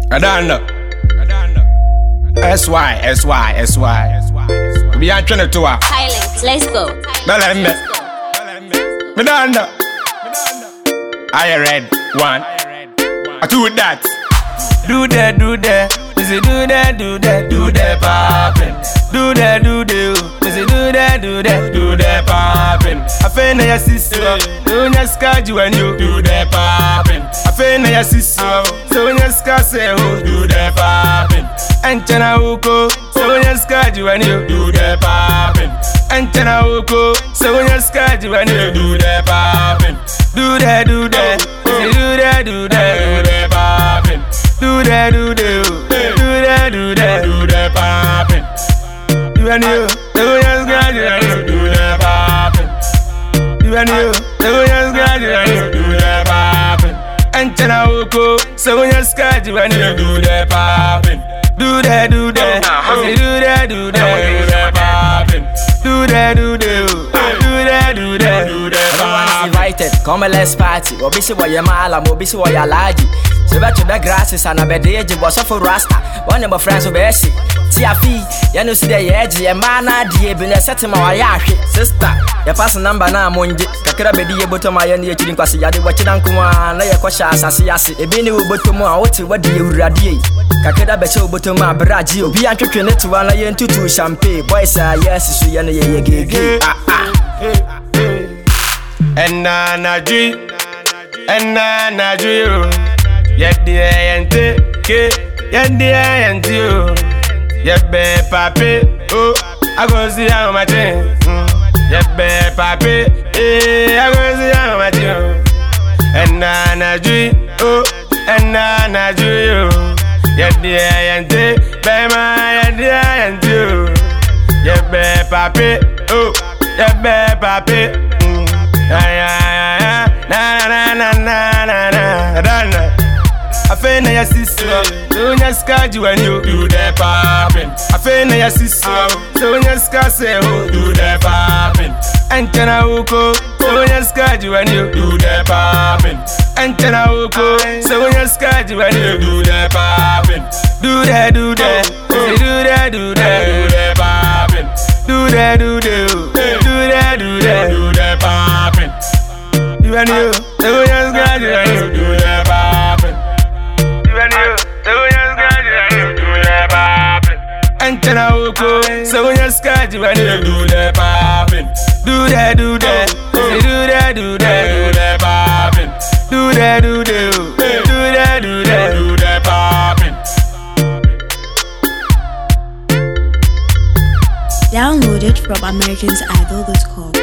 I don't know. SY. Be on 22. Silence, let's go. Me don't know. I read one. I do that. Do that. Me say do that poppin'. Do that. Me say do that poppin'. I find your sister, don't you scratch you and you do that poppin'. I find your sister, so when you scratch say who do that poppin'. And Chana Uko, so when you scratch you and you do that poppin'. And Chana Uko, so when you scratch you and you do that poppin'. Do that. Me say do that poppin'. Do that poppin'. You and you, so when you scratch you and you do that poppin'. You and you, so when you scratch you and you do that poppin'. And Chana Uko, so when you scratch you and you do that poppin'. Do that poppin'. Do that poppin'. Invited, come and let's party. Obisi wa yamala, obisi wa yalaji. Seba to the grasses and a bedeji was off for Rasta. One of my friends of Bessie. Tiafi, you see the edge, a man, dear, been a set in my yashi. Sister, your pass number now, Monday. Kakara bedi bottom my end, you didn't pass yadi, what you don't come on, lay a question as I see. A bini bottom out, what do you radiate? Kakara beto bottom my braji, be entrepreneur to one lion to champagne. Boys are yes, you and ye. And na dream, yet the and you, yet be papi, oh, I go see how my thing, yet be papi, I go see how my thing, and na dream, oh, and na dream, yet the and be my and you, yet be papi, oh, yet be papi. I find your sister, so when you scratch you and you do that poppin'. I find your sister, so when you scratch say who do that poppin'. And Chana Uko, so when you scratch you and you do that poppin'. And Chana Uko, so when you scratch you and you do that poppin'. Do that poppin'. Do that poppin'. You and you, so when you scratch you and you do that poppin'. You and you, so when you scratch you and you do that poppin'. And Chana Uko, so when you scratch you and you do that poppin'. Do that poppin'. Do that poppin'. Downloaded from AmericansIdol.com.